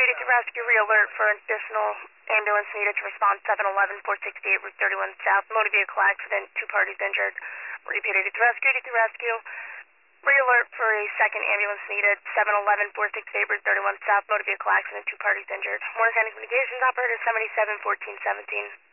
Duty to rescue, re-alert for additional ambulance needed to respond 711-468 Route 31 South. Motor vehicle accident, 2 parties injured. Repeat duty to rescue. Re-alert for a second ambulance needed, 711-468 Route 31 South. Motor vehicle accident, 2 parties injured. Warren County Communications Operator 771417.